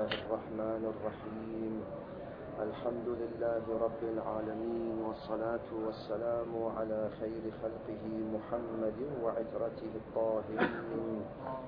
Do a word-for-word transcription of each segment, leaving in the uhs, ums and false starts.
الله الرحمن الرحيم. الحمد لله رب العالمين، والصلاة والسلام على خير خلقه محمد وعترته الطاهرين،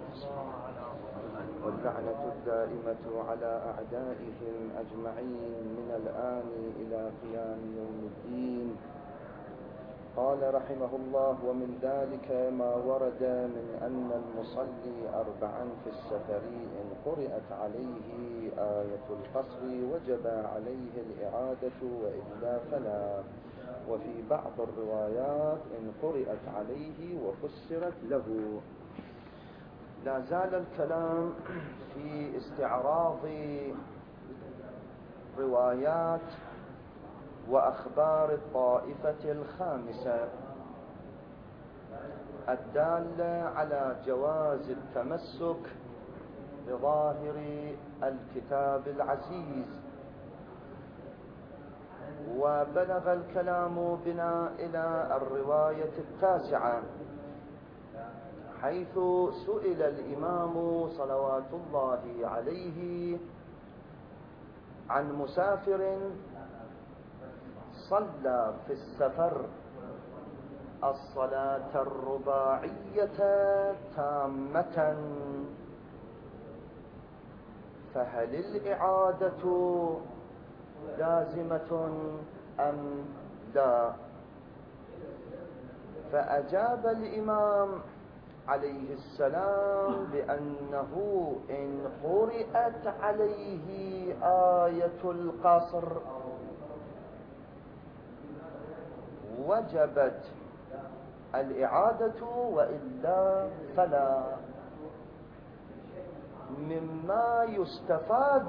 واللعنة الدائمة على أعدائهم أجمعين من الآن إلى قيام يوم الدين. قال رحمه الله: ومن ذلك ما ورد من أن المصلي أربعا في السفر إن قرأت عليه آية القصر وجب عليه الإعادة، وإلا فلا. وفي بعض الروايات إن قرأت عليه وفسرت له. لا زال الكلام في استعراض روايات وأخبار الطائفة الخامسة الدالة على جواز التمسك بظاهر الكتاب العزيز. وبلغ الكلام بنا إلى الرواية التاسعة، حيث سئل الإمام صلوات الله عليه عن مسافر صلى في السفر الصلاة الرباعية تامة، فهل الإعادة لازمة أم لا؟ فأجاب الإمام عليه السلام بأنه إن قرأت عليه آية القصر وجبت الإعادة، وإلا فلا. مما يستفاد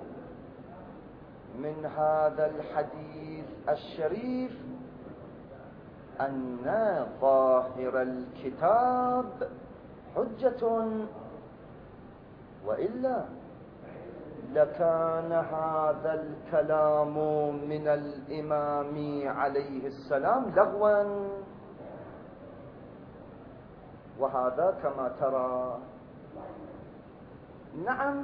من هذا الحديث الشريف أن ظاهر الكتاب حجة، وإلا لكان هذا الكلام من الإمام عليه السلام لغوا. وهذا كما ترى. نعم،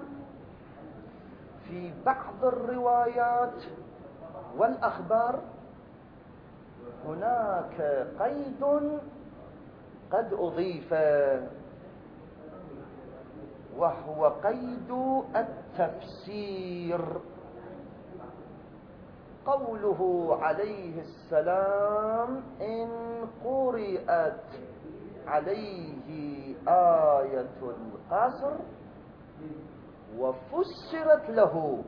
في بعض الروايات والأخبار هناك قيد قد أضيف، وهو قيد التفسير. قوله عليه السلام إن قرأت عليه آية القصر وفسرت له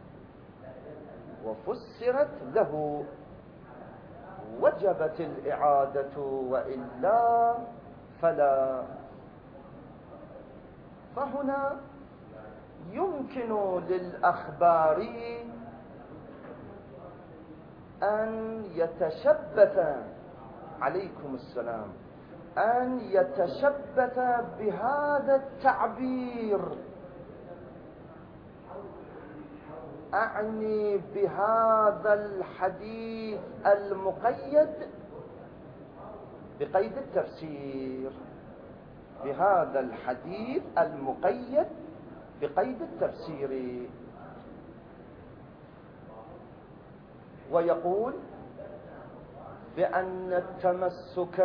وفسرت له وجبت الإعادة، وإلا فلا. فهنا يمكن للأخبار أن يتشبث عليكم السلام أن يتشبث بهذا التعبير، أعني بهذا الحديث المقيد بقيد التفسير، بهذا الحديث المقيد بقيد التفسير. ويقول بأن التمسك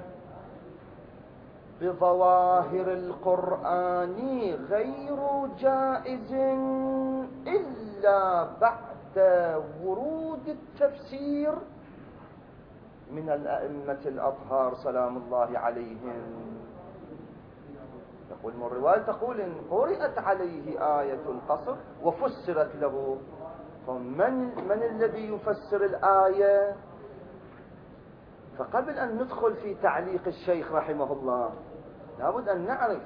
بظواهر القرآن غير جائز إلا بعد ورود التفسير من الأئمة الأطهار سلام الله عليهم. يقول من الرواية تقول إن قرأت عليه آية القصر وفسرت له، فمن من الذي يفسر الآية؟ فقبل أن ندخل في تعليق الشيخ رحمه الله لابد أن نعرف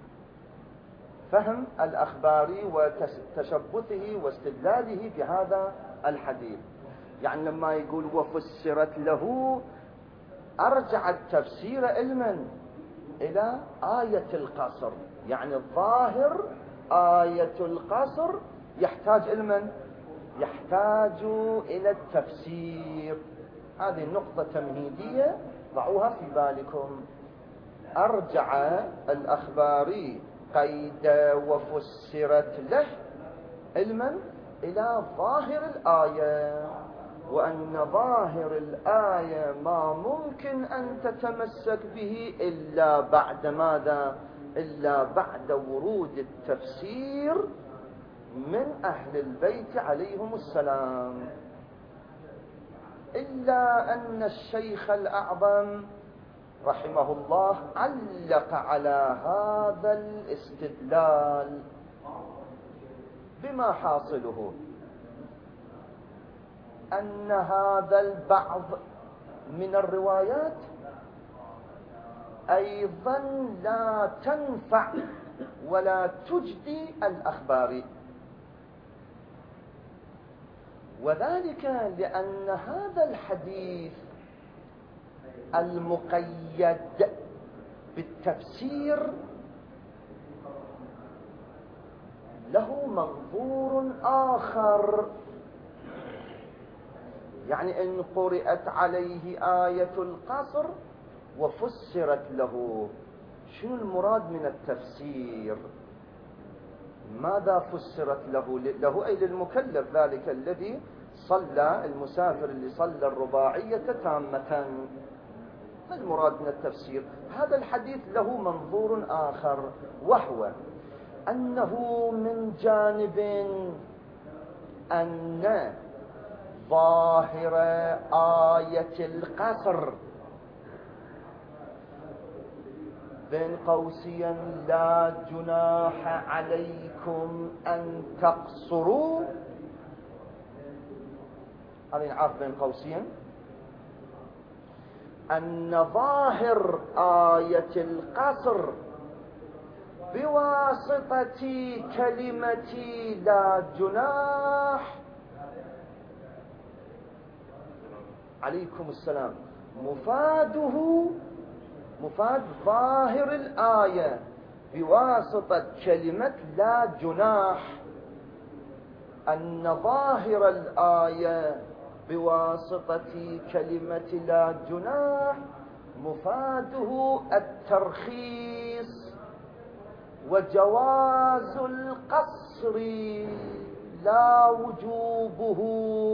فهم الأخباري وتشبثه واستدلاله بهذا الحديث. يعني لما يقول وفسرت له أرجع التفسير علما إلى آية القصر، يعني الظاهر آية القصر يحتاج علما، يحتاج إلى التفسير. هذه النقطة تمهيدية ضعوها في بالكم. أرجع الأخباري قيد وفسرت له علما إلى ظاهر الآية، وأن ظاهر الآية ما ممكن أن تتمسك به إلا بعد ماذا؟ إلا بعد ورود التفسير من أهل البيت عليهم السلام. إلا أن الشيخ الأعظم رحمه الله علق على هذا الاستدلال بما حاصله أن هذا البعض من الروايات أيضا لا تنفع ولا تجدي الأخبار، وذلك لأن هذا الحديث المقيد بالتفسير له منظور آخر. يعني إن قرأت عليه آية القصر وفسرت له، شنو المراد من التفسير؟ ماذا فسرت له؟ له أي للمكلف، ذلك الذي صلى، المسافر اللي صلى الرباعية تامة. ما المراد من التفسير؟ هذا الحديث له منظور آخر، وهو أنه من جانب أن ظاهر آية القصر بين قوسين لا جناح عليكم أن تقصروا، هذا ينعرف بين قوسين أن ظاهر آية القصر بواسطة كلمة لا جناح عليكم السلام مفاده مفاد ظاهر الآية بواسطة كلمة لا جناح، أن ظاهر الآية بواسطة كلمة لا جناح مفاده الترخيص وجواز القصر لا وجوبه.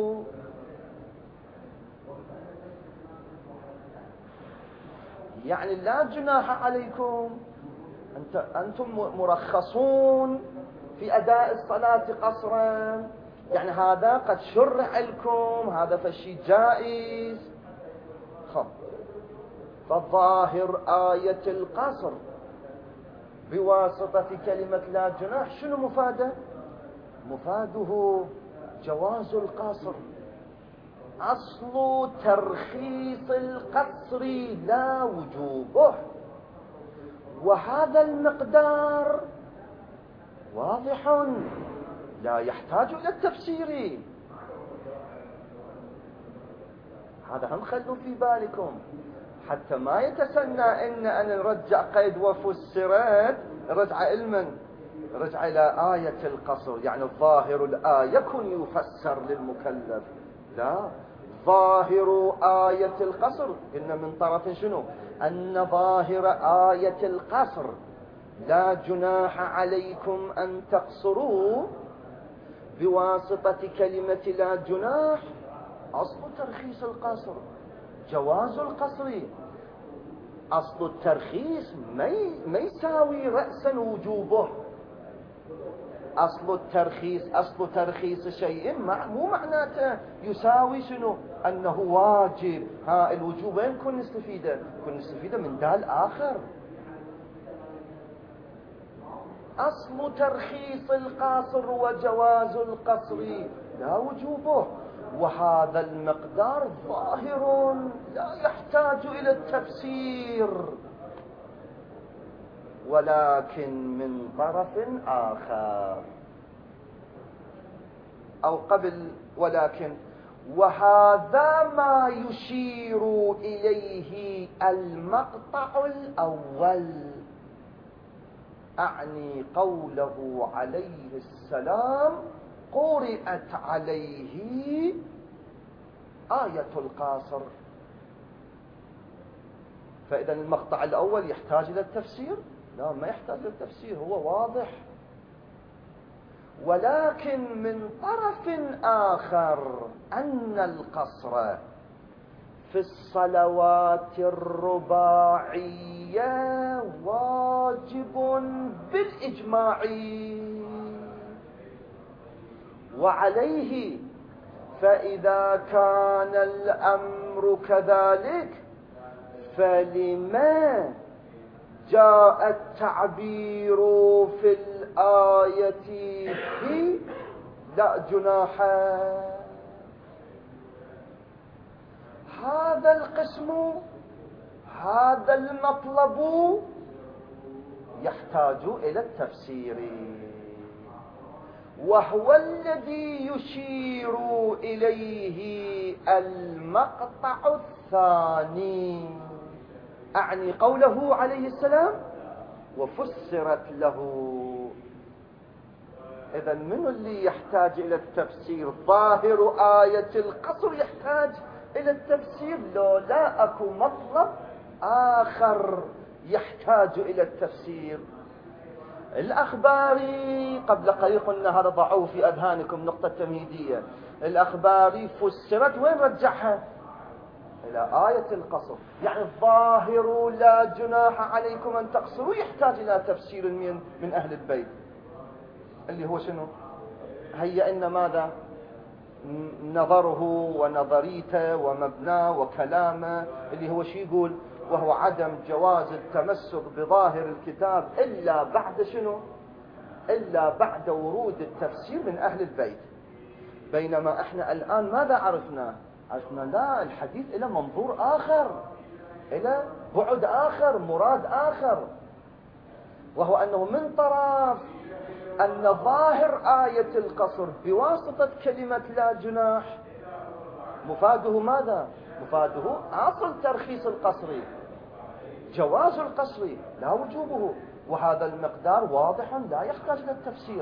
يعني لا جناح عليكم، أنت أنتم مرخصون في أداء الصلاة قصرا، يعني هذا قد شرع لكم، هذا فشي جائز. خب فظاهر آية القصر بواسطة كلمة لا جناح شنو مفاده؟ مفاده جواز القصر، أصل ترخيص القصر لا وجوبه، وهذا المقدار واضح لا يحتاج إلى التفسير. هذا هم خلوا في بالكم حتى ما يتسنى إن أن نرجع قيد وفسرت رجع علما، رجع إلى آية القصر، يعني الظاهر الآية يكون يفسر للمكلف. لا، ظاهر آية القصر قلنا من طرف شنو؟ أن ظاهر آية القصر لا جناح عليكم أن تقصروا بواسطة كلمة لا جناح، أصل ترخيص القصر جواز القصر. أصل الترخيص ما يساوي رأسا وجوبه. أصل الترخيص أصل ترخيص شيء مو معناته يساوي شنو؟ أنه واجب. ها الوجوب وين كن نستفيده؟ كن نستفيده من دال آخر. أصل ترخيص القاصر وجواز القصر لا وجوبه، وهذا المقدار ظاهر لا يحتاج إلى التفسير، ولكن من طرف آخر أو قبل ولكن، وهذا ما يشير إليه المقطع الأول، أعني قوله عليه السلام قرأت عليه آية القاصر. فإذا المقطع الأول يحتاج إلى التفسير؟ لا، ما يحتاج إلى التفسير، هو واضح. ولكن من طرف آخر أن القصر في الصلوات الرباعية واجب بالإجماع، وعليه فإذا كان الأمر كذلك فلما جاء التعبير في الآية في لا جناح. هذا القسم، هذا المطلب يحتاج إلى التفسير، وهو الذي يشير إليه المقطع الثاني، أعني قوله عليه السلام وفسرت له. إذا من اللي يحتاج إلى التفسير؟ ظاهر آية القصر يحتاج إلى التفسير، لو لا أكو مطلب آخر يحتاج إلى التفسير. الأخباري قبل قليل قلنا هذا ضعوه في أذهانكم، نقطة تمهيدية. الأخباري فسرت وين رجعها؟ إلى آية القصر. يعني الظاهر لا جناح عليكم أن تقصروا يحتاج إلى تفسير من من أهل البيت، اللي هو شنو؟ هيا إن ماذا؟ نظره ونظريته ومبناه وكلامه، اللي هو شي يقول؟ وهو عدم جواز التمسك بظاهر الكتاب إلا بعد شنو؟ إلا بعد ورود التفسير من أهل البيت. بينما احنا الآن ماذا عرفنا؟ عرفنا لا، الحديث إلى منظور آخر، إلى بعد آخر، مراد آخر، وهو أنه من طرف أن ظاهر آية القصر بواسطة كلمة لا جناح مفاده ماذا؟ مفاده أصل ترخيص القصر، جواز القصر لا وجوبه، وهذا المقدار واضح لا يحتاج للتفسير،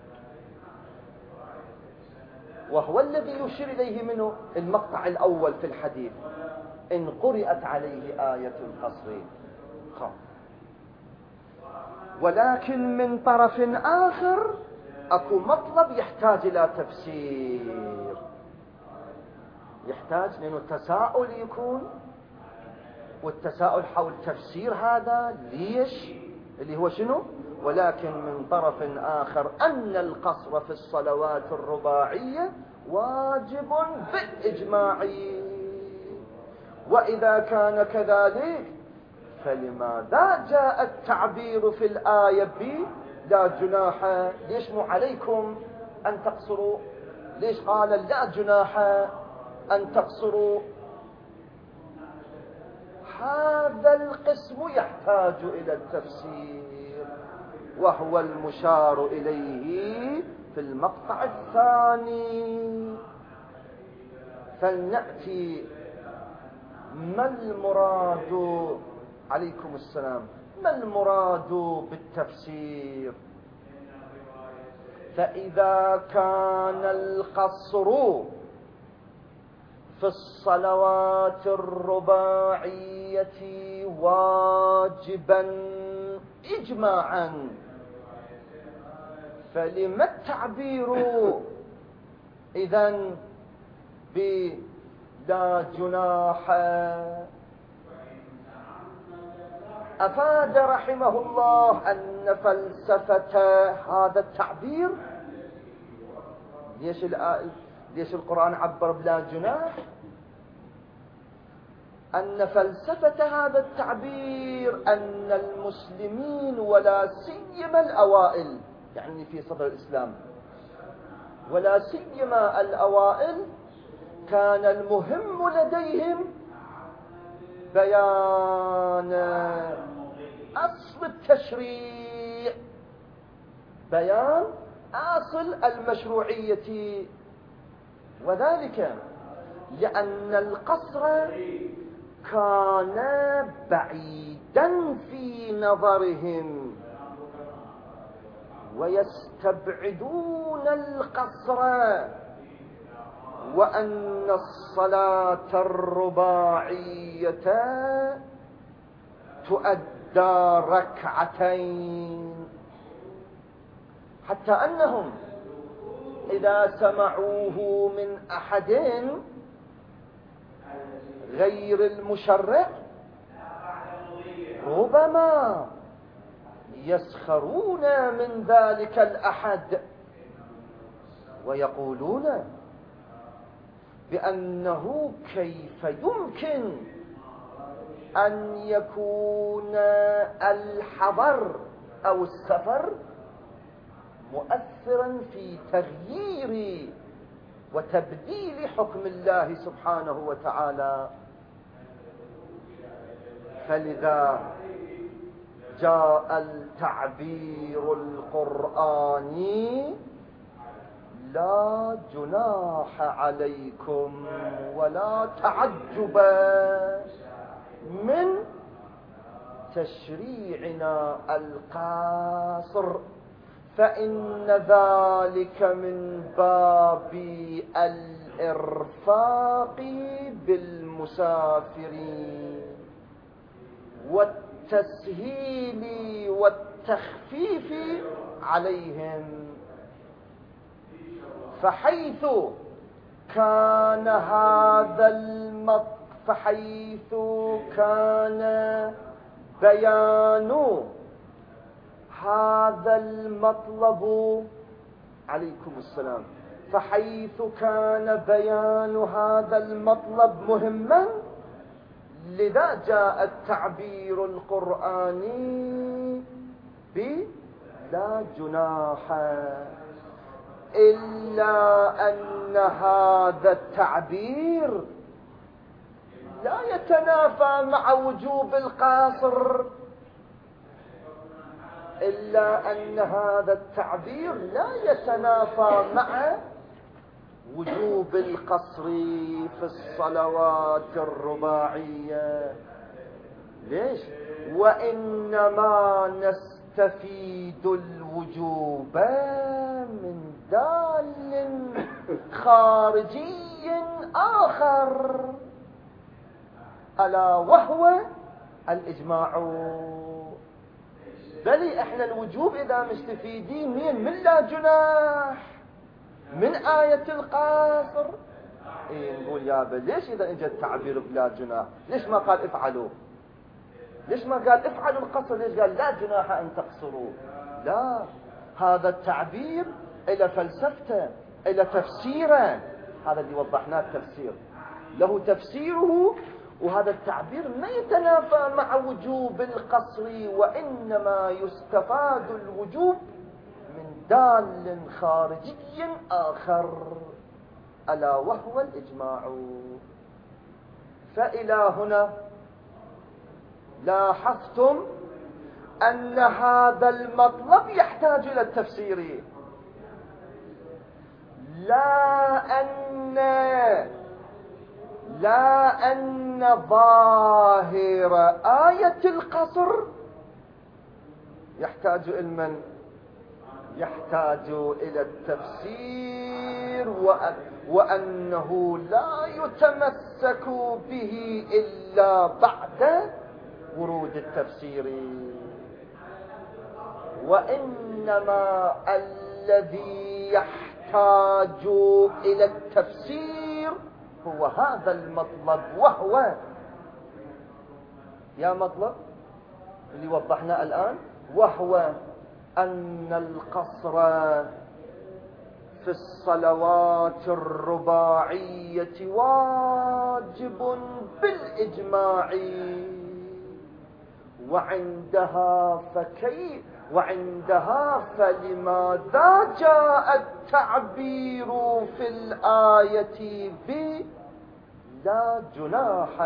وهو الذي يشير إليه منه المقطع الأول في الحديث إن قرأت عليه آية القصر. ولكن من طرف آخر أكو مطلب يحتاج إلى تفسير، يحتاج لأنه التساؤل يكون، والتساؤل حول تفسير هذا ليش، اللي هو شنو؟ ولكن من طرف آخر أن القصر في الصلوات الرباعية واجب بالإجماع، وإذا كان كذلك فلماذا جاء التعبير في الآية ب لا جناح؟ ليش مو عليكم أن تقصروا؟ ليش قال لا جناح أن تقصروا؟ هذا القسم يحتاج إلى التفسير، وهو المشار إليه في المقطع الثاني. فلنأتي ما المراد، عليكم السلام، ما المراد بالتفسير؟ فإذا كان القصر في الصلوات الرباعية واجبا إجماعا، فلما التعبير إذن بلا جناح؟ أفاد رحمه الله أن فلسفة هذا التعبير، ليش ليش القرآن عبر بلا جناح؟ أن فلسفة هذا التعبير أن المسلمين ولا سيما الأوائل، يعني في صدر الإسلام ولا سيما الأوائل، كان المهم لديهم بيان أصل التشريع، بيان أصل المشروعية، وذلك لأن القصر كان بعيدا في نظرهم ويستبعدون القصر، وأن الصلاة الرباعية تؤدى ركعتين، حتى أنهم إذا سمعوه من أحد غير المشرع ربما يسخرون من ذلك الأحد ويقولون بأنه كيف يمكن أن يكون الحضر أو السفر مؤثرا في تغيير وتبديل حكم الله سبحانه وتعالى. فلذا جاء التعبير القرآني لا جناح عليكم ولا تعجب من تشريعنا القاصر، فإن ذلك من باب الإرفاق بالمسافرين والتسهيل والتخفيف عليهم. فحيث كان هذا المط فحيث كان بيان هذا المطلب عليكم السلام فحيث كان بيان هذا المطلب مهما، لذا جاء التعبير القرآني بلا جناح، إلا أن هذا التعبير لا يتنافى مع وجوب القاصر، إلا أن هذا التعبير لا يتنافى مع وجوب القصر في الصلوات الرباعية. ليش؟ وإنما نستفيد الوجوب من دال خارجي آخر، ألا وهو الإجماع. بل احنا الوجوب إذا مستفيدين من من لا جناح من آية القاصر. إيه نقول يا بل ليش إذا إجا التعبير بلا جناح ليش ما قال افعلوا؟ ليش ما قال افعلوا القصر؟ ليش قال لا جناح أن تقصروا؟ لا، هذا التعبير إلى فلسفته إلى تفسيره، هذا اللي وضحناه التفسير له تفسيره، وهذا التعبير ما يتنافى مع وجوب القصر، وإنما يستفاد الوجوب من دال خارجي آخر ألا وهو الإجماع. فإلى هنا لاحظتم أن هذا المطلب يحتاج إلى التفسير، لا أن لا أن ظاهر آية القصر يحتاج علما، يحتاج إلى التفسير، وأنه لا يتمسك به إلا بعد ورود التفسير، وإنما الذي يحتاج إلى التفسير هو هذا المطلب، وهو يا مطلب اللي وضحناه الآن، وهو أن القصر في الصلوات الرباعية واجب بالإجماع، وعندها فكيف وعندها فلماذا جاء التعبير في الآية بلا جناح؟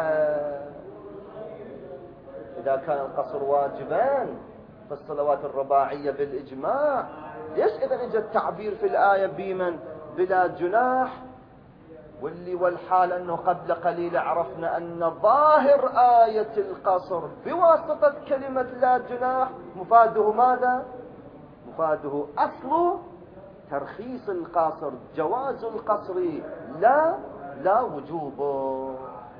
إذا كان القصر واجبا في الصلوات الرباعية بالإجماع، ليش إذا اجى التعبير في الآية بمن بلا جناح؟ واللي والحال أنه قبل قليل عرفنا أن ظاهر آية القصر بواسطة كلمة لا جناح مفاده ماذا؟ مفاده أصل ترخيص القصر، جواز القصر لا لا وجوبه.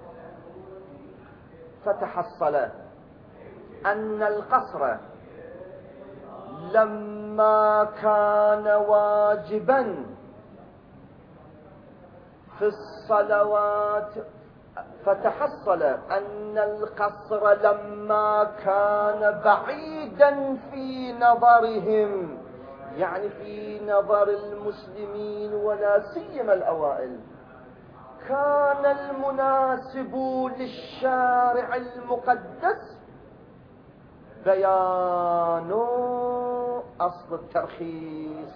فتحصل أن القصر لما كان واجبا في الصلوات، فتحصل أن القصر لما كان بعيدا في نظرهم، يعني في نظر المسلمين ولا سيما الأوائل، كان المناسب للشارع المقدس بيان أصل الترخيص،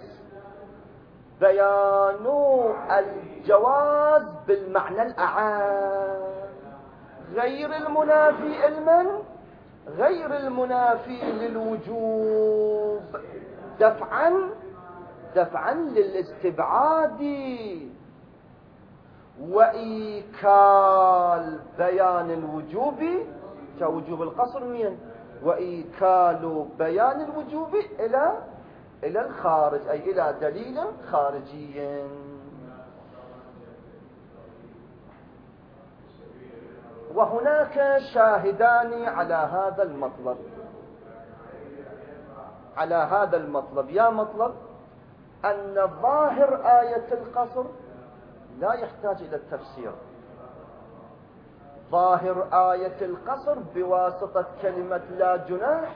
بيان الجواز بالمعنى الأعام، غير المنافي علما، غير المنافي للوجوب، دفعا دفعا للاستبعاد، وإيكال بيان الوجوب كوجوب القصر مين، وإيكال بيان الوجوب إلى إلى الخارج، أي إلى دليل خارجي. وهناك شاهدان على هذا المطلب، على هذا المطلب. يا مطلب أن ظاهر آية القصر لا يحتاج إلى التفسير. ظاهر آية القصر بواسطة كلمة لا جناح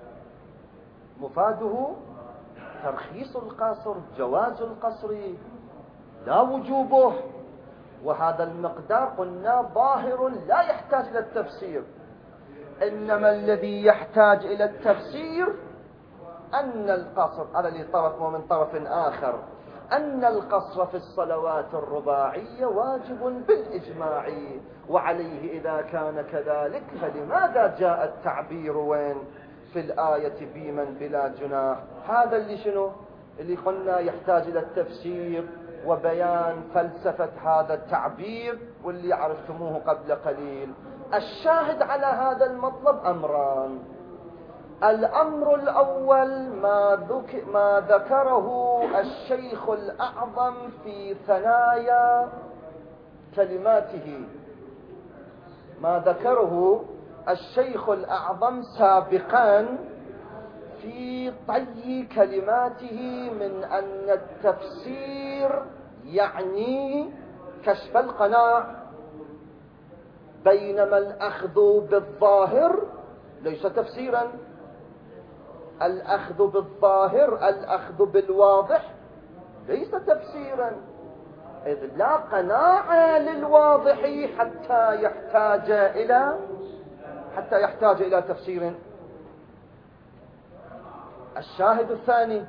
مفاده ترخيص القصر، جواز القصر لا وجوبه، وهذا المقدار قلنا ظاهر لا يحتاج إلى التفسير. إنما الذي يحتاج إلى التفسير أن القصر، هذا لطرف ومن طرف آخر، أن القصر في الصلوات الرباعية واجب بالإجماع، وعليه إذا كان كذلك فلماذا جاء التعبير وين في الآية بمن بلا جناح؟ هذا اللي شنو اللي قلنا يحتاج إلى التفسير وبيان فلسفة هذا التعبير، واللي عرفتموه قبل قليل. الشاهد على هذا المطلب أمران. الأمر الأول ما, ذك ما ذكره الشيخ الأعظم في ثنايا كلماته، ما ذكره الشيخ الأعظم سابقا في طي كلماته من أن التفسير يعني كشف القناع، بينما الأخذ بالظاهر ليس تفسيرا. الأخذ بالظاهر، الأخذ بالواضح ليس تفسيرا، إذ لا قناعة للواضح حتى يحتاج إلى حتى يحتاج إلى تفسير. الشاهد الثاني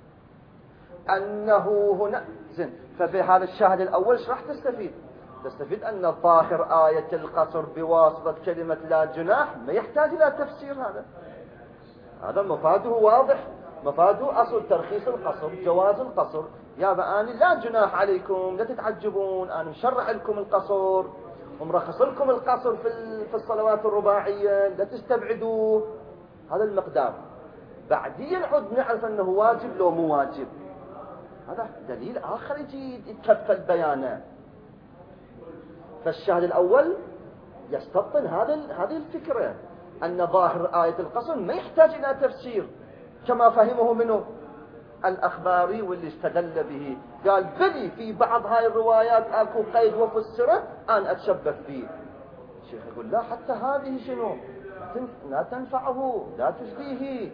أنه هنا زين. ففي هذا الشاهد الأول ايش راح تستفيد؟ تستفيد أن ظاهر آية القصر بواسطة كلمة لا جناح ما يحتاج إلى تفسير. هذا هذا مفاده واضح، مفاده أصل ترخيص القصر، جواز القصر. يا بآني لا جناح عليكم، لا تتعجبون، أنا مشرع لكم القصر ومرخص لكم القصر في في الصلوات الرباعية، لا تستبعدوه. هذا المقدار. بعدين عد نعرف أنه واجب لو مو واجب، هذا دليل آخر يجي يتكفل بيانه. فالشاهد الأول يستبطن هذا هذه الفكرة، أن ظاهر آية القصر ما يحتاج إلى تفسير كما فهمه منه الأخباري واللي استدل به. قال بلي في بعض هاي الروايات أكو قيد وفسره أنا أتشبث به. الشيخ يقول لا، حتى هذه شنو لا تنفعه، لا تجديه.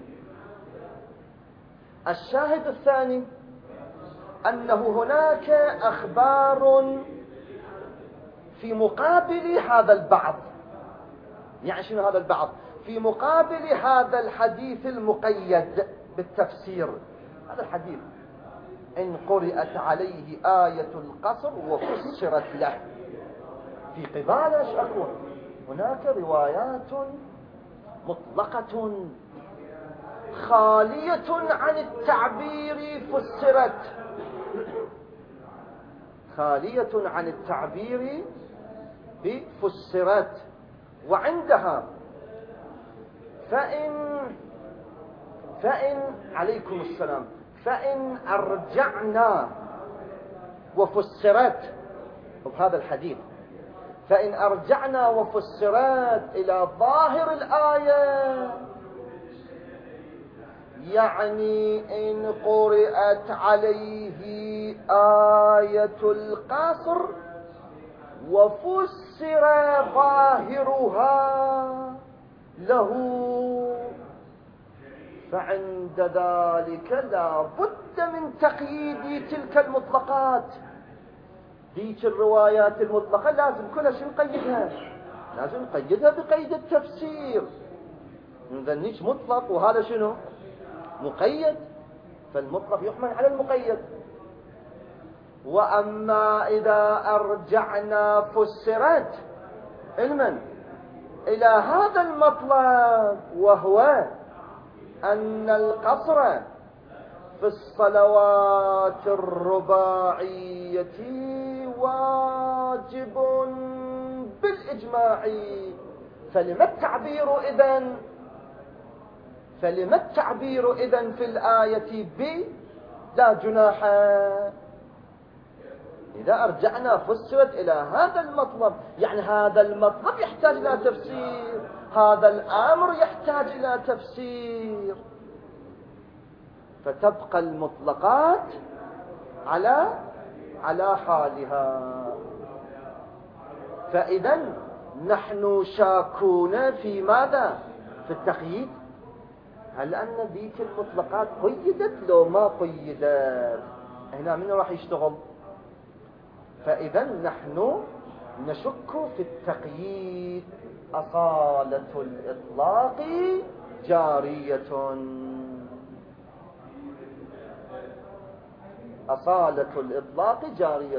الشاهد الثاني أنه هناك أخبار في مقابل هذا البعض. يعني شنو هذا البعض؟ في مقابل هذا الحديث المقيد بالتفسير. هذا الحديث إن قرأت عليه آية القصر وفسرت له، في قبال ايش أكون؟ هناك روايات مطلقة خالية عن التعبير فسرت، خالية عن التعبير بفسرت. وعندها فإن فإن عليكم السلام فإن أرجعنا وفسرت بهذا الحديث، فإن أرجعنا وفسرت إلى ظاهر الآية، يعني إن قرأت عليه آية القصر وفسر ظاهرها له، فعند ذلك لا بد من تقييد تلك المطلقات. ديك الروايات المطلقة لازم كلها شو نقيدها؟ لازم نقيدها بقيد التفسير. نظنيش مطلق وهذا شنو؟ مقيد، فالمطلق يحمل على المقيد. وأما إذا أرجعنا فسرت علما إلى هذا المطلب، وهو أن القصر في الصلوات الرباعية واجب بالإجماع، فلما التعبير إذن فلما التعبير إذن في الآية ب لا جناح؟ إذا أرجعنا فسرت إلى هذا المطلب، يعني هذا المطلب يحتاج إلى تفسير، هذا الأمر يحتاج إلى تفسير، فتبقى المطلقات على على حالها. فإذا نحن شاكون في ماذا؟ في التقييد. هل أن ذيك المطلقات قيدت لو ما قيدت؟ هنا من راح يشتغل؟ فإذا نحن نشك في التقييد. أصالة الإطلاق جارية، أصالة الإطلاق جارية.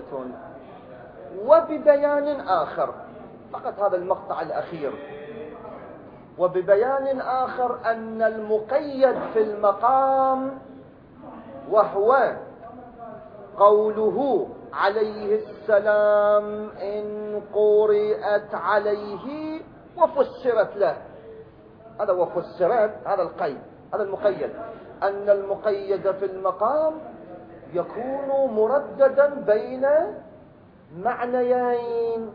وببيان آخر، فقط هذا المقطع الأخير، وببيان آخر أن المقيد في المقام وهو قوله عليه السلام إن قرئت عليه وفسرت له، هذا وفسرت، هذا القيد، هذا المقيد. أن المقيد في المقام يكون مرددا بين معنيين،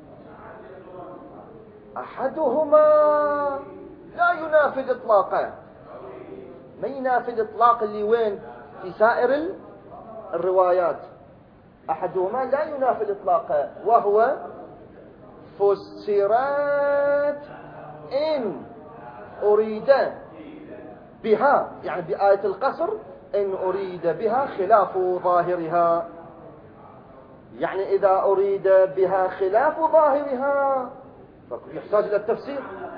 أحدهما لا ينافي الإطلاق. ما ينافي الإطلاق اللي وين؟ في سائر الروايات. أحدهما لا ينافي الإطلاق، وهو فسرت إن أريد بها، يعني بآية القصر، إن أريد بها خلاف ظاهرها. يعني إذا أريد بها خلاف ظاهرها فيحتاج إلى التفسير.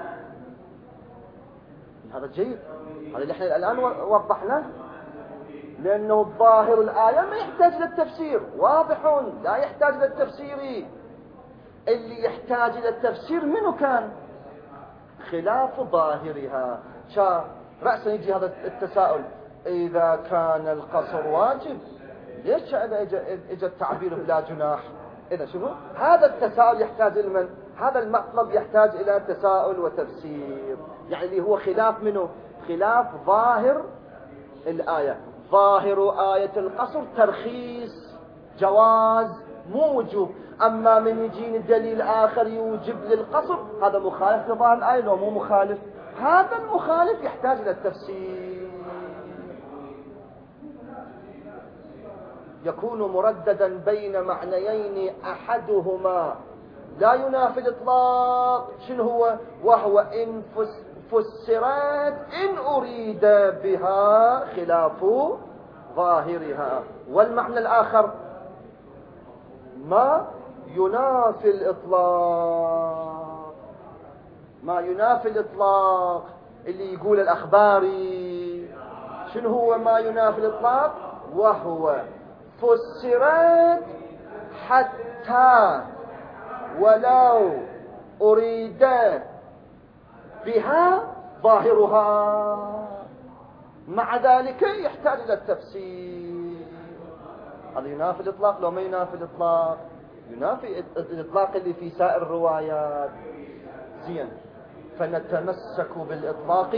هذا جيد، هذا اللي احنا الآن وضحناه، لأنه الظاهر الآية ما يحتاج إلى التفسير، واضح لا يحتاج إلى التفسير. اللي يحتاج إلى التفسير منه كان خلاف ظاهرها. شا رأسا يجي هذا التساؤل، إذا كان القصر واجب ليش إذا إجا التعبير بلا جناح؟ إذا شوفوا هذا التساؤل يحتاج إلى من؟ هذا المطلب يحتاج إلى تساؤل وتفسير، يعني اللي هو خلاف منه؟ خلاف ظاهر الآية. ظاهر آية القصر ترخيص، جواز، مو وجوب. أما من يجيني دليل آخر يوجب للقصر، هذا مخالف لظاهر الآية لو مو مخالف؟ هذا المخالف يحتاج إلى التفسير. يكون مرددا بين معنيين أحدهما لا ينافي الإطلاق، شنو هو؟ وهو إن فسرت إن أريد بها خلاف ظاهرها. والمعنى الآخر ما ينافي الإطلاق، ما ينافي الإطلاق اللي يقول الأخباري. شنو هو ما ينافي الإطلاق؟ وهو فسرت حتى ولو أريد بها ظاهرها، مع ذلك يحتاج إلى التفسير. هذا ينافي الإطلاق لو ما ينافي الإطلاق؟ ينافي الإطلاق اللي في سائر الروايات. زين، فنتمسك بالإطلاق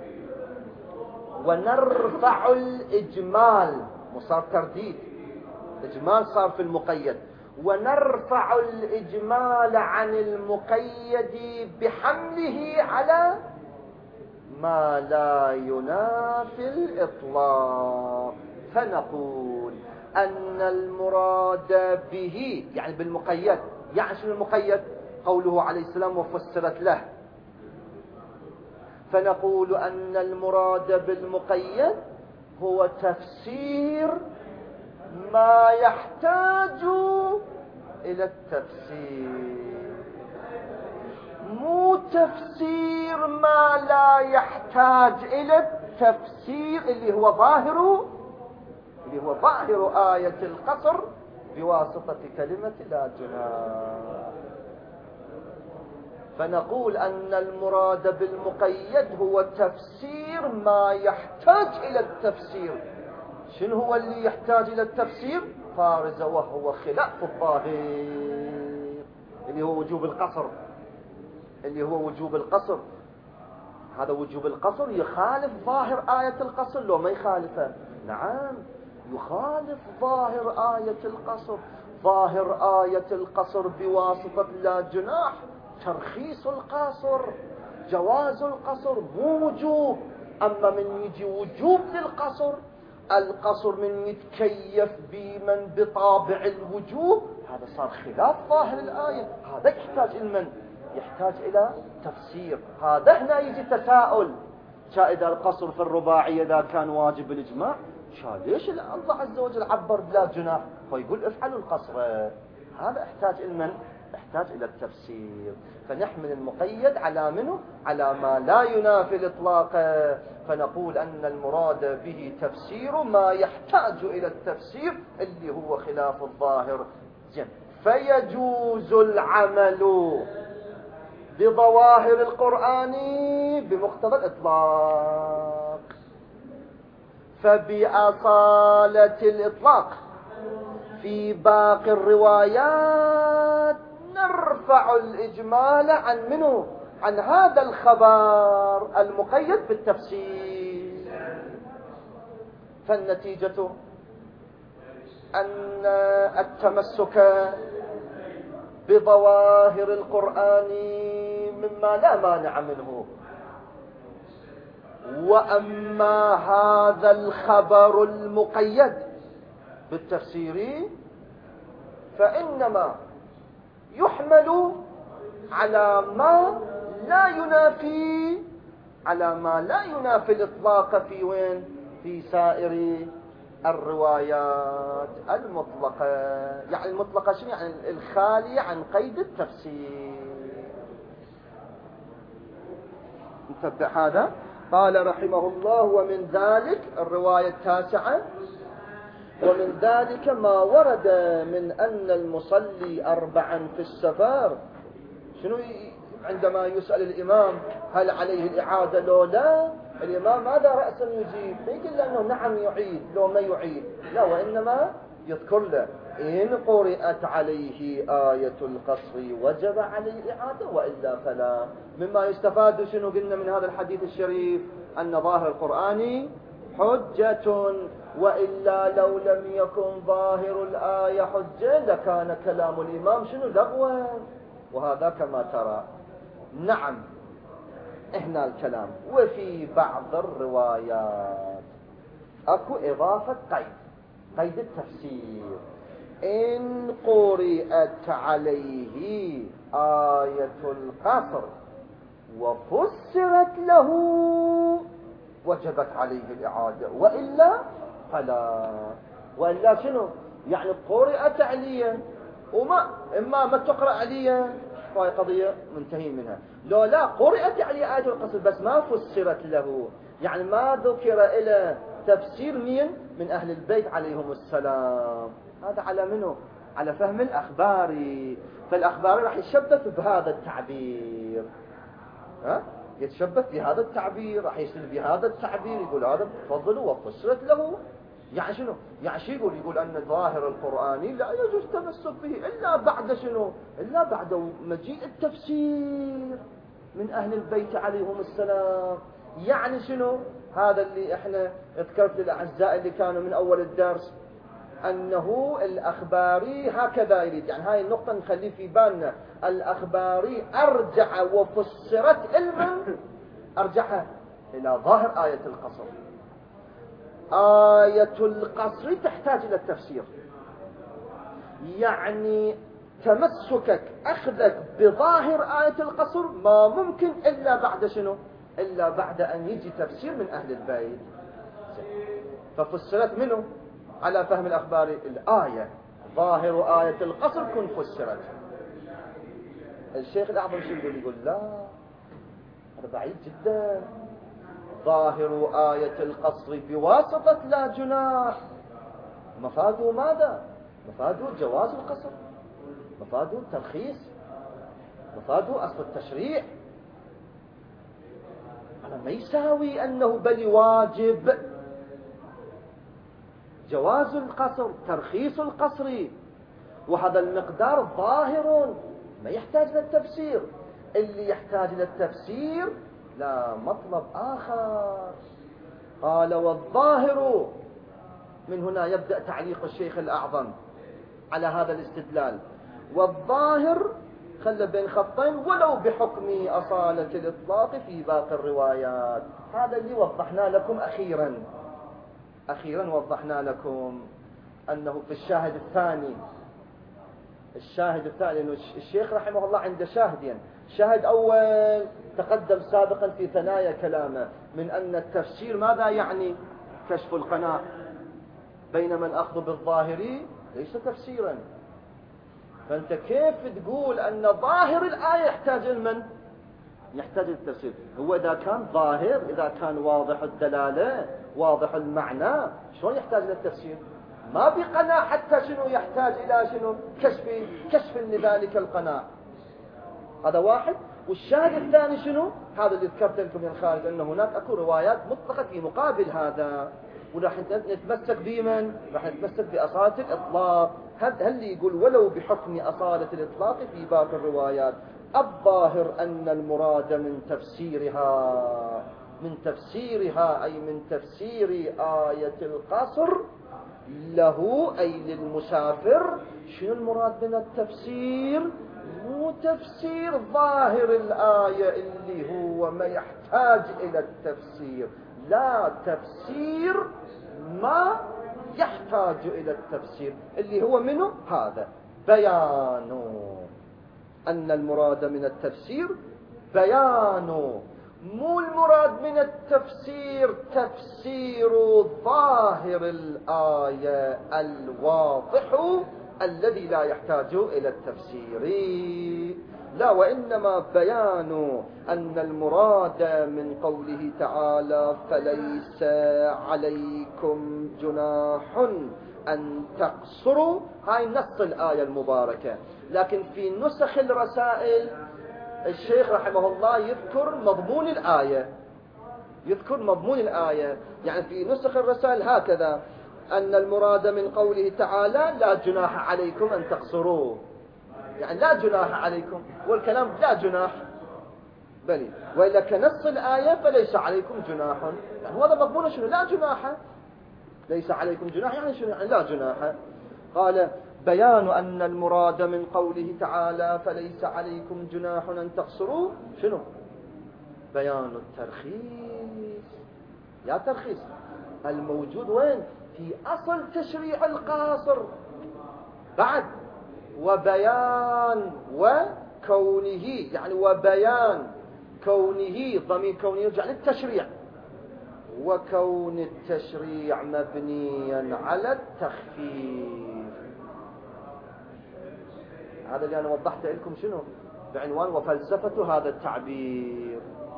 ونرفع الإجمال، وصار ترديد، إجمال صار في المقيد، ونرفع الإجمال عن المقيد بحمله على ما لا ينافي الإطلاق، فنقول أن المراد به، يعني بالمقيد، يعني شنو المقيد؟ قوله عليه السلام وفسرت له. فنقول أن المراد بالمقيد هو تفسير ما يحتاج إلى التفسير، مو تفسير ما لا يحتاج إلى التفسير اللي هو ظاهر اللي هو ظاهر آية القصر بواسطة كلمة لا جناح. فنقول أن المراد بالمقيد هو تفسير ما يحتاج إلى التفسير. شنو هو اللي يحتاج إلى التفسير؟ فارز وهو خلاف الظاهر اللي هو وجوب القصر، اللي هو وجوب القصر. هذا وجوب القصر يخالف ظاهر آية القصر لو ما يخالفه؟ نعم يخالف ظاهر آية القصر. ظاهر آية القصر بواسطة لا جناح ترخيص القصر، جواز القصر مو وجوب. أما من يجي وجوب للقصر، القصر من يتكيف بمن بطابع الوجوب، هذا صار خلاف ظاهر الآية. هذا يحتاج المن يحتاج إلى تفسير. هذا هنا يجي تساؤل، إذا القصر في الرباعية إذا كان واجب الإجماع، ليش الله عز وجل عبر بلا جناح فيقول افعلوا القصر؟ هذا يحتاج المن يحتاج إلى التفسير. فنحمل المقيد على منه؟ على ما لا ينافي الإطلاق. فنقول أن المراد به تفسير ما يحتاج إلى التفسير اللي هو خلاف الظاهر. جم. فيجوز العمل بظواهر القرآن بمقتضى الإطلاق. فبأصالة الإطلاق في باقي الروايات نرفع الإجمال عن منه عن هذا الخبر المقيد بالتفسير. فالنتيجة أن التمسك بظواهر القرآن مما لا مانع منه. وأما هذا الخبر المقيد بالتفسير فإنما يحمل على ما لا ينافي على ما لا ينافي الإطلاق في وين؟ في سائر الروايات المطلقة. يعني المطلقة شنو؟ يعني الخالية عن قيد التفسير. نتبع هذا. قال رحمه الله ومن ذلك الرواية التاسعة ومن ذلك ما ورد من أن المصلي أربعا في السفر. شنو عندما يسأل الإمام هل عليه الإعادة لو لا، الإمام ماذا رأسا يجيب؟ ما يقول له نعم يعيد لو ما يعيد، لا، وإنما يذكر له إن قرأت عليه آية القصر وجب عليه الإعادة وإلا فلا. مما يستفاد شنو قلنا من هذا الحديث الشريف؟ أن ظاهر القرآن حجة، وإلا لو لم يكن ظاهر الآية حجة لكان كلام الإمام شنو؟ لغوا. وهذا كما ترى. نعم هنا الكلام. وفي بعض الروايات اكو اضافة قيد، قيد التفسير. ان قرأت عليه آية القصر وفسرت له وجبت عليه الإعادة وإلا فلا. وإلا شنو؟ يعني قرأت عليه وما إما ما تقرأ عليه فهي قضية منتهين منها. لو لا قرأت عليه آية القصر بس ما فسرت له، يعني ما ذكر إلى تفسير مين من أهل البيت عليهم السلام، هذا على منه؟ على فهم الأخباري. فالأخباري راح يتشبث بهذا التعبير، ها؟ يتشبث بهذا التعبير، راح يشتغل بهذا التعبير، يقول هذا تفضل وفسرت له. يعني شنو؟ يعني شو يقول؟ يقول أن ظاهر القرآن لا يجوز تمسك به إلا بعد شنو؟ إلا بعد مجيء التفسير من أهل البيت عليهم السلام. يعني شنو؟ هذا اللي احنا ذكرت للأعزاء اللي كانوا من أول الدرس أنه الأخباري هكذا يريد. يعني هاي النقطة نخلي في بالنا. الأخباري أرجع وفسرت علما أرجعها إلى ظاهر آية القصر. آية القصر تحتاج إلى التفسير، يعني تمسكك أخذك بظاهر آية القصر ما ممكن إلا بعد شنو؟ إلا بعد أن يجي تفسير من أهل البيت. ففسرت منه على فهم الأخبار الآية، ظاهر آية القصر كن فسرت. الشيخ الأعظم شو يقول؟ يقول لا، هذا بعيد جدا. ظاهر آية القصر بواسطة لا جناح، مفاده ماذا؟ مفاده جواز القصر، مفاده الترخيص، مفاده أصل التشريع. هذا ما يساوي أنه بل واجب. جواز القصر، ترخيص القصر، وهذا المقدار ظاهر ما يحتاج للتفسير. اللي يحتاج للتفسير لا مطلب آخر. قال والظاهر، من هنا يبدأ تعليق الشيخ الأعظم على هذا الاستدلال. والظاهر خلى بين خطين ولو بحكم أصالة الإطلاق في باقي الروايات. هذا اللي وضحنا لكم أخيرا أخيرا وضحنا لكم أنه في الشاهد الثاني الشاهد الثاني أنه الشيخ رحمه الله عنده شاهدين. شاهد أول تقدم سابقا في ثنايا كلامه من أن التفسير ماذا يعني؟ كشف القناع، بينما الأخذ بالظاهري ليس تفسيرا. فأنت كيف تقول أن ظاهر الآية يحتاج المن؟ يحتاج التفسير. هو إذا كان ظاهر، إذا كان واضح الدلالة واضح المعنى، شلون يحتاج للتفسير؟ ما بقناع حتى شنو يحتاج إلى شنو؟ كشف كشف لذلك القناع. هذا واحد. والشاهد الثاني شنو؟ هذا اللي ذكرت لكم من الخارج، أن هناك أكو روايات مطلقة في مقابل هذا، وراح نتمسك بمن؟ راح نتمسك بأصالة الإطلاق. هل اللي يقول ولو بحكم أصالة الإطلاق في باقي الروايات. الظاهر أن المراد من تفسيرها من تفسيرها أي من تفسير آية القصر له أي للمسافر. شنو المراد من التفسير؟ مو تفسير ظاهر الآية اللي هو ما يحتاج إلى التفسير، لا، تفسير ما يحتاج إلى التفسير اللي هو منه هذا بيان أن المراد من التفسير بيان، مو المراد من التفسير تفسير ظاهر الآية الواضح الذي لا يحتاج إلى التفسير، لا، وإنما بيان أن المراد من قوله تعالى فليس عليكم جناح أن تقصروا، هاي نص الآية المباركة. لكن في نسخ الرسائل الشيخ رحمه الله يذكر مضمون الآية، يذكر مضمون الآية. يعني في نسخ الرسائل هكذا أن المراد من قوله تعالى لا جناح عليكم أن تقصروا، يعني لا جناح عليكم، والكلام لا جناح بلي، وإلا كنص الآية فليس عليكم جناح، يعني هذا مضمون شنو؟ لا جناح، ليس عليكم جناح يعني شنو؟ يعني لا جناح. قال بيان أن المراد من قوله تعالى فليس عليكم جناح أن تقصروا شنو؟ بيان الترخيص. يا ترخيص الموجود وين؟ في أصل تشريع القاصر بعد، وبيان وكونه، يعني وبيان كونه، ضمير كونه يرجع للتشريع، وكون التشريع مبنيا على التخفيف. هذا اللي أنا وضحت لكم شنو بعنوان وفلسفة هذا التعبير.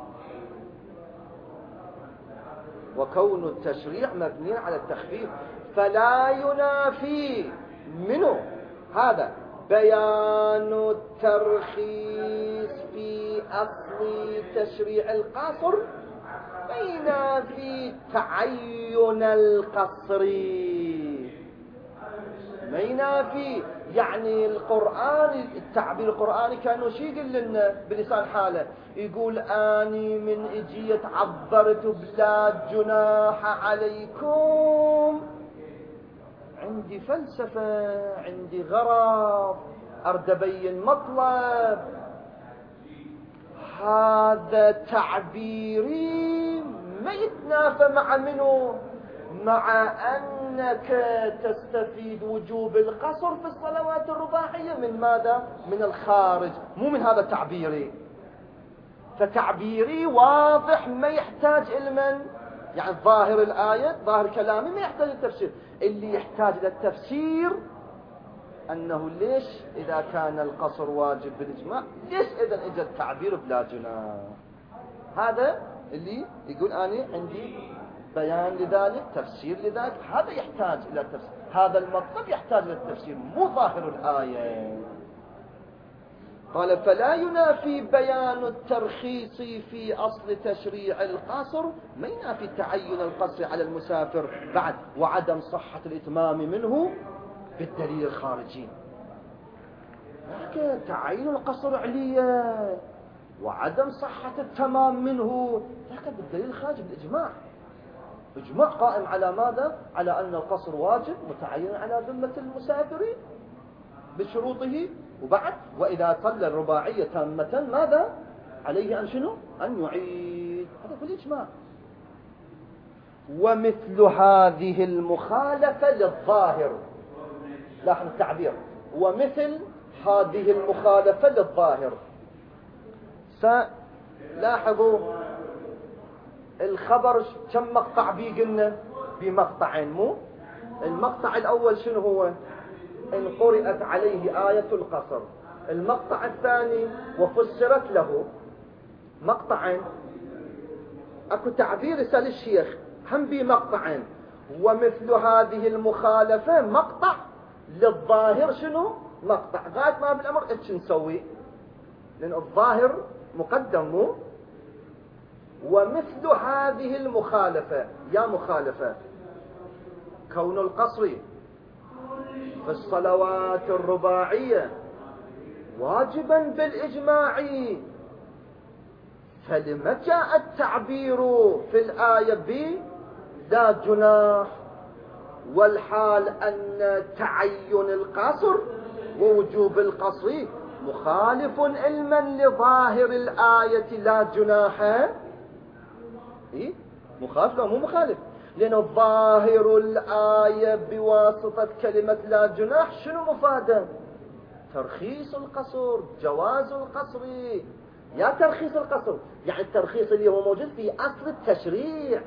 وكون التشريع مبنيا على التخفيف فلا ينافي منه هذا بيان الترخيص في أصل تشريع القصر، ما ينافي تعين القصر، ما ينافي. يعني القرآن، التعبير القرآني كانوا شي يقول لنا بلسان حاله، يقول آني من إجيت عبرت بلا جناح عليكم، عندي فلسفة، عندي غرض، أرد أبين مطلب. هذا تعبيري ما يتنافى مع منه؟ مع أنك تستفيد وجوب القصر في الصلوات الرباعية من ماذا؟ من الخارج، مو من هذا تعبيري. فتعبيري واضح ما يحتاج إلى من؟ يعني ظاهر الآية، ظاهر كلامي ما يحتاج التفسير. اللي يحتاج للتفسير أنه ليش إذا كان القصر واجب بالإجماع، ليش إذا إجا التعبير بلا جناح؟ هذا اللي يقول أنا عندي بيان لذلك، تفسير لذلك، هذا يحتاج إلى التفسير. هذا المطلب يحتاج إلى التفسير، مو ظاهر الآية. قال فلا ينافي بيان الترخيص في أصل تشريع القصر، ما ينافي تعين القصر على المسافر بعد وعدم صحة الإتمام منه بالدليل الخارجي. لكن تعين القصر عليا وعدم صحة التمام منه لكن بالدليل الخارجي بالإجماع. إجماع قائم على ماذا؟ على أن القصر واجب متعين على ذمة المسافرين بشروطه، وبعد وإذا صلى الرباعية تامة ماذا؟ عليه أن شنو؟ أن يعيد. هذا في الإجماع. ومثل هذه المخالفة للظاهر، لاحظ التعبير، ومثل هذه المخالفة للظاهر. سلاحظوا الخبر كم مقطع بيه؟ قلنا بمقطعين، مو المقطع الأول شنو هو؟ إن قرأت عليه آية القصر. المقطع الثاني وفسرت له. مقطعين، اكو تعبير يسأل الشيخ هم بمقطعين. ومثل هذه المخالفة مقطع للظاهر شنو؟ مقطع. غاية ما بالأمر ايش نسوي؟ لأن الظاهر مقدم، مو؟ ومثل هذه المخالفة، يا مخالفة كون القصر في الصلوات الرباعية واجبا بالإجماع، فلما جاء التعبير في الآية ب لا جناح، والحال أن تعين القصر ووجوب القصر مخالف علما لظاهر الآية لا جناح. إيه؟ مخالف لا مو مخالف؟ لأن ظاهر الآية بواسطة كلمة لا جناح شنو مفاده؟ ترخيص القصر، جواز القصر. يا ترخيص القصر يعني الترخيص اللي هو موجود في أصل التشريع.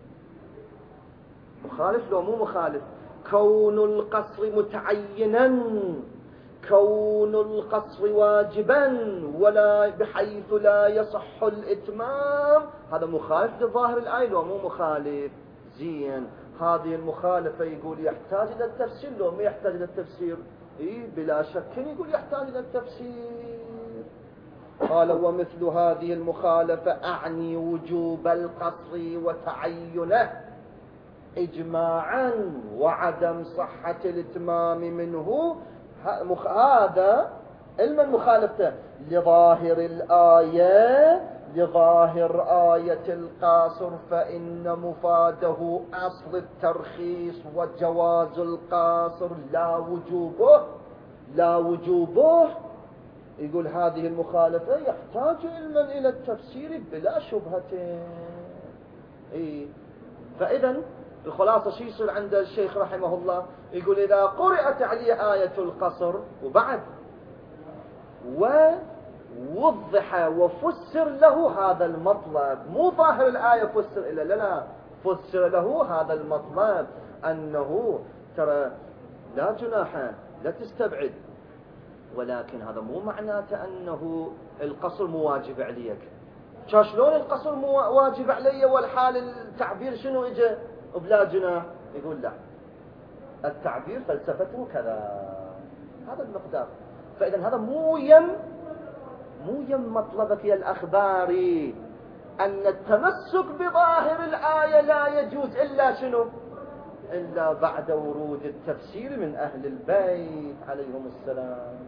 مخالف لو مو مخالف؟ كون القصر متعينا، كون القصر واجبا ولا بحيث لا يصح الإتمام، هذا مخالف لظاهر الآية لو مو مخالف؟ زين، هذه المخالفة يقول يحتاج إلى التفسير لو ما يحتاج إلى التفسير؟ إيه بلا شك يقول يحتاج إلى التفسير. قال ومثل هذه المخالفة أعني وجوب القصر وتعينه إجماعا وعدم صحة الإتمام منه. هذا علما مخالفته لظاهر الآية، لظاهر آية القاصر، فإن مفاده أصل الترخيص وجواز القاصر لا وجوبه، لا وجوبه. يقول هذه المخالفة يحتاج علما إلى التفسير بلا شبهة. إيه؟ فإذا الخلاصة شو يصير عند الشيخ رحمه الله؟ يقول إذا قرأت عليه آية القصر وبعد ووضح وفسر له هذا المطلب، مو ظاهر الآية فسر إلا لا لا، فسر له هذا المطلب أنه ترى لا جناح، لا تستبعد، ولكن هذا مو معناته أنه القصر مو واجب عليك. شلون القصر مو واجب علي والحال التعبير شنو اجى بلا جناح؟ يقول لا، التعبير فلسفته كذا، هذا المقدار. فإذا هذا مو يم مو يم مطلبك يا الأخباري أن التمسك بظاهر الآية لا يجوز إلا شنو؟ إلا بعد ورود التفسير من أهل البيت عليهم السلام.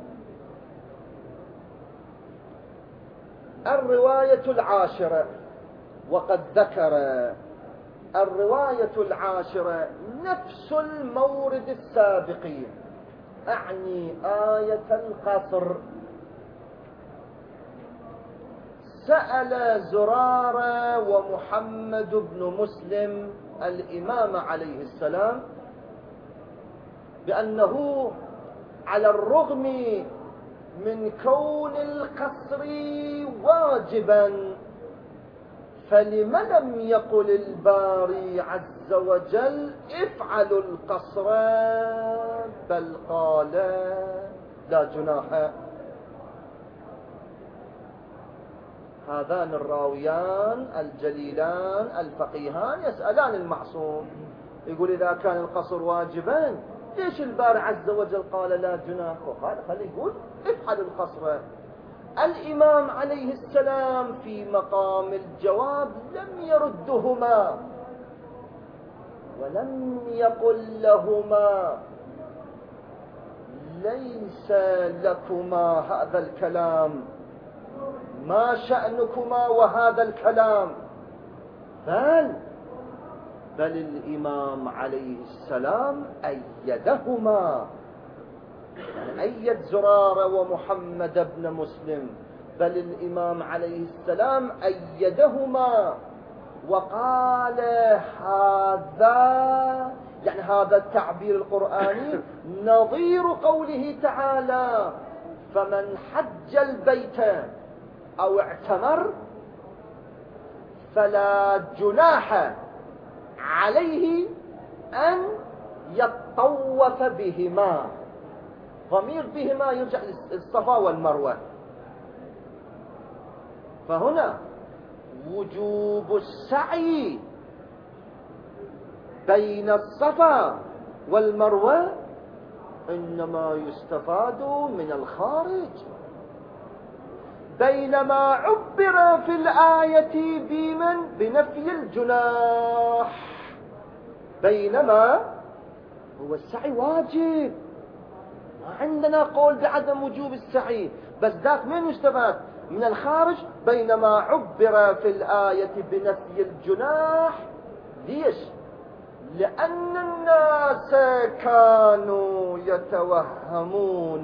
الرواية العاشرة، وقد ذكر الرواية العاشرة نفس المورد السابق، أعني آية القصر. سأل زرارة ومحمد بن مسلم الإمام عليه السلام بأنه على الرغم من كون القصر واجبا فلم لم يقل الباري عز وجل افعلوا القصر بل قال لا جناح. هذان الراويان الجليلان الفقيهان يسألان المعصوم، يقول إذا كان القصر واجبا ليش الباري عز وجل قال لا جناح؟ وقال خليه يقول افعلوا القصر. الإمام عليه السلام في مقام الجواب لم يردهما ولم يقل لهما ليس لكما هذا الكلام، ما شأنكما وهذا الكلام، بل بل الإمام عليه السلام أيدهما، يعني أيد زرارة ومحمد بن مسلم، بل الإمام عليه السلام أيدهما وقال هذا، يعني هذا التعبير القرآني نظير قوله تعالى فمن حج البيت أو اعتمر فلا جناح عليه أن يطوف بهما. ضمير بهما يرجع للصفا والمروة، فهنا وجوب السعي بين الصفا والمروة إنما يستفاد من الخارج، بينما عبر في الآية بمن بنفي الجناح، بينما هو السعي واجب، ما عندنا قول بعدم وجوب السعي، بس ذاك من يستفاد من الخارج، بينما عبر في الآية بنفي الجناح. ليش؟ لأن الناس كانوا يتوهمون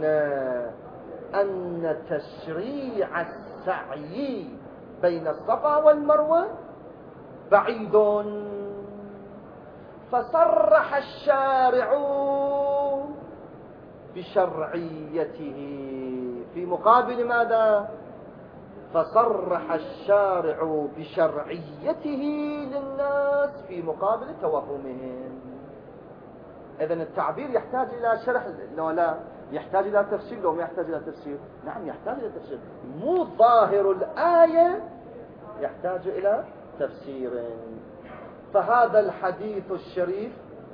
أن تشريع السعي بين الصفا والمروة بعيد، فصرح الشارع بشرعيته في مقابل ماذا؟ فصرح الشارع بشرعيته للناس في مقابل توهمهم. إذن التعبير يحتاج إلى شرح لو لا يحتاج إلى تفسير، لو ما يحتاج إلى تفسير؟ نعم يحتاج إلى تفسير، مو ظاهر الآية يحتاج إلى تفسير. فهذا الحديث الشريف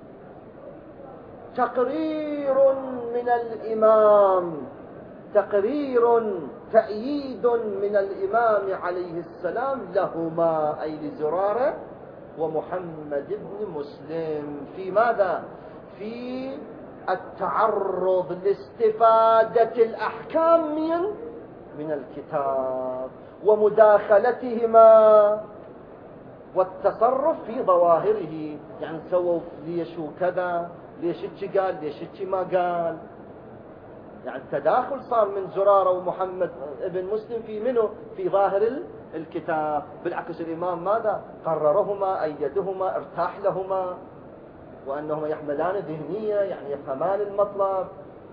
تقرير من الإمام، تقرير تأييد من الإمام عليه السلام لهما أي لزرارة ومحمد بن مسلم في ماذا؟ في التعرض لاستفادة الأحكام من من الكتاب ومداخلتهما والتصرف في ظواهره، يعني سووا ليش وكذا، ليش اتش قال، ليش اتش ما قال، يعني التداخل صار من زرارة ومحمد ابن مسلم في منه في ظاهر الكتاب. بالعكس الإمام ماذا؟ قررهما، أيدهما، ارتاح لهما، وأنهما يحملان ذهنية، يعني يفهمان المطلب.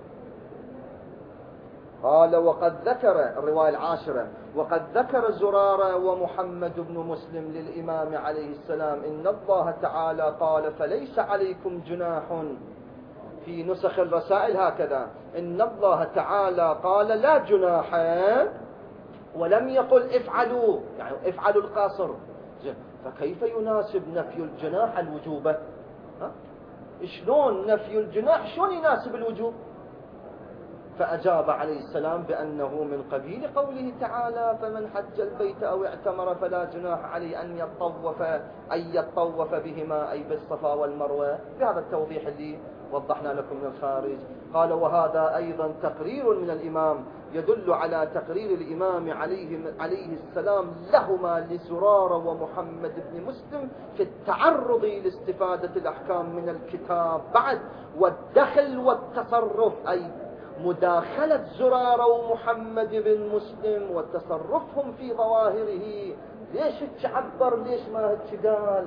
قال وقد ذكر الرواية العاشرة وقد ذكر زرارة ومحمد بن مسلم للإمام عليه السلام إن الله تعالى قال فليس عليكم جناح، في نسخ الرسائل هكذا إن الله تعالى قال لا جناح ولم يقل افعلوا، يعني افعلوا القاصر، فكيف يناسب نفي الجناح الوجوبة؟ ها؟ شلون نفي الجناح شلون يناسب الوجوب؟ فأجاب عليه السلام بأنه من قبيل قوله تعالى فمن حج البيت أو اعتمر فلا جناح عليه أن يطوف أن يطوف بهما أي بالصفا والمروة، بهذا التوضيح اللي وضحنا لكم من الخارج. قال وهذا أيضا تقرير من الإمام يدل على تقرير الإمام عليه, عليه السلام لهما لزرارة ومحمد بن مسلم في التعرض لاستفادة الأحكام من الكتاب بعد والدخل والتصرف، أي مداخلة زرارة ومحمد بن مسلم وتصرفهم في ظواهره، ليش تعبر ليش ما قال.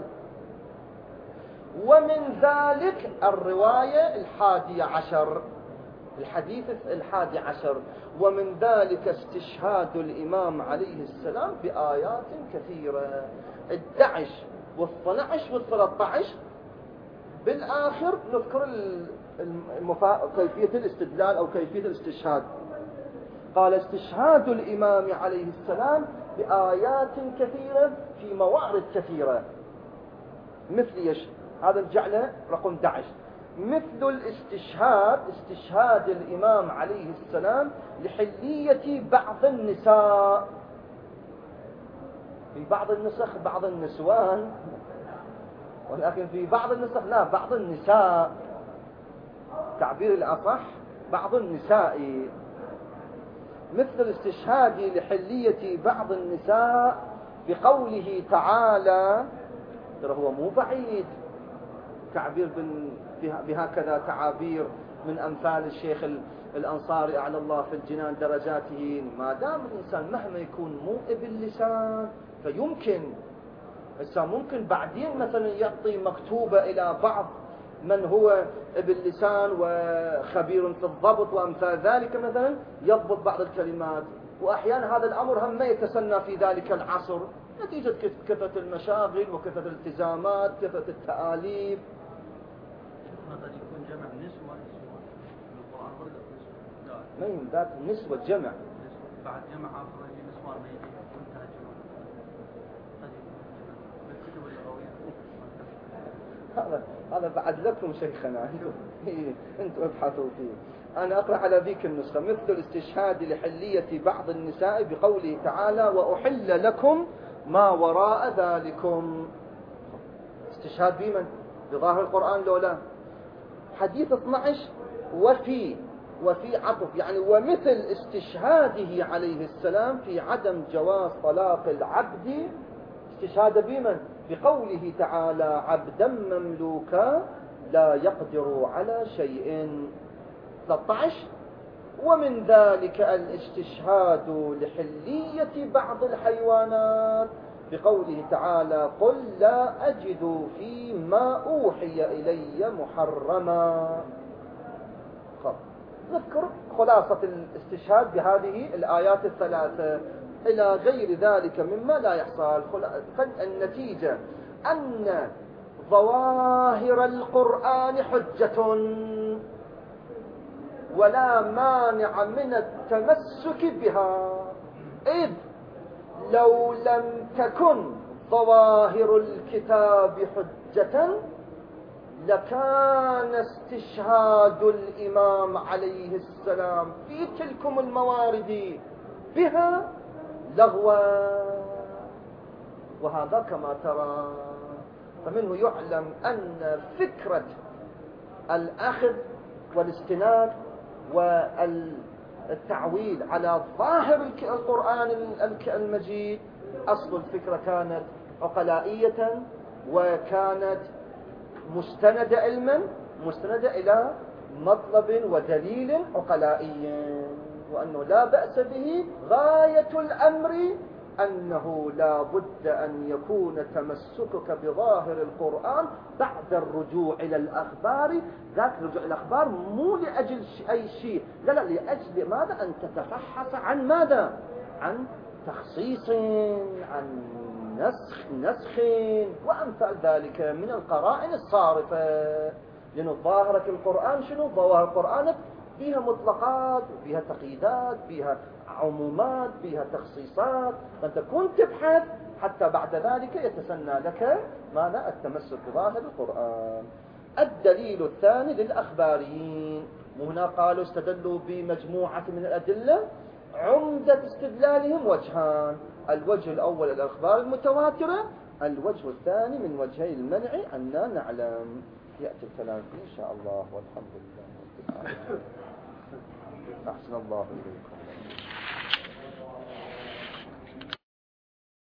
ومن ذلك الرواية الحادية عشر، الحديث الحادي عشر، ومن ذلك استشهاد الإمام عليه السلام بآيات كثيرة. الدعش والصنعش والثلاثة بالآخر نذكر المفا... كيفية الاستدلال أو كيفية الاستشهاد. قال استشهاد الإمام عليه السلام بآيات كثيرة في موارد كثيرة، مثل يش هذا جعله رقم احد عشر، مثل الاستشهاد استشهاد الإمام عليه السلام لحلية بعض النساء. في بعض النسخ بعض النسوان، ولكن في بعض النسخ لا بعض النساء، تعبير الأصح بعض النساء. مثل الاستشهاد لحلية بعض النساء بقوله تعالى، ترى هو مو بعيد تعبير بهكذا تعابير من أمثال الشيخ الأنصاري أعلى الله في الجنان درجاته. ما دام الإنسان مهما يكون مو باللسان فيمكن الإنسان ممكن بعدين مثلا يعطي مكتوبة إلى بعض من هو باللسان وخبير في الضبط وأمثال ذلك، مثلا يضبط بعض الكلمات. وأحيانا هذا الأمر هم يتسنى في ذلك العصر نتيجة كثرة المشاغل وكثرة الالتزامات كثرة التآليف. هذا يكون جمع نسوة القرآن ولا نسوة؟ ما ينبات نسوة جمع بعد جمع آخر يجي نسوان ما يجي انتهى الجمع. بالكتب اللغوية هذا هذا بعد لكم شيخنا، انتم انتم ابحثوا فيه. أنا أقرأ على ذيك النسخة، مثل الاستشهاد لحلية بعض النساء بقوله تعالى وأحل لكم ما وراء ذلكم. استشهاد بمن؟ بظاهر القرآن لولا. حديث اثني عشر وفي وفي عطف، يعني ومثل استشهاده عليه السلام في عدم جواز طلاق العبد. استشهاد بمن؟ بقوله تعالى عبدا مملوكا لا يقدر على شيء. ثلاثة عشر ومن ذلك الاستشهاد لحلية بعض الحيوانات بقوله تعالى قل لا أجد فيما أوحي إلي محرما. نذكر خلاصة الاستشهاد بهذه الآيات الثلاثة إلى غير ذلك مما لا يحصل. النتيجة أن ظواهر القرآن حجة ولا مانع من التمسك بها، إذ لو لم تكن ظواهر الكتاب حجة لكان استشهاد الإمام عليه السلام في تلكم الموارد بها لغوا. وهذا كما ترى، فمنه يعلم أن فكرة الأخذ والاستناد والتعويل على ظاهر القرآن المجيد أصل الفكرة كانت عقلائية وكانت مستندة علما، مستندة إلى مطلب ودليل عقلائي، وأنه لا بأس به. غاية الأمر أنه لا بد أن يكون تمسكك بظاهر القرآن بعد الرجوع إلى الأخبار. ذاك الرجوع إلى الأخبار مو لأجل أي شيء، لا لا، لأجل ماذا؟ أن تتفحص عن ماذا؟ عن تخصيص، عن نسخ نسخ وأمثال ذلك من القرائن الصارفة. لأنه ظاهرة القرآن شنو؟ ظواهر القرآن فيها مطلقات وفيها تقييدات، فيها عمومات، فيها تخصيصات، فأنت كنت تبحث حتى بعد ذلك يتسنى لك ماذا؟ التمسك بظاهر القرآن. الدليل الثاني للأخباريين، وهنا قالوا استدلوا بمجموعة من الأدلة، عمدة استدلالهم وجهان: الوجه الأول الأخبار المتواترة، الوجه الثاني من وجهي المنع أننا نعلم. يأتي الكلام فيه إن شاء الله، والحمد لله. أحسن الله إليكم.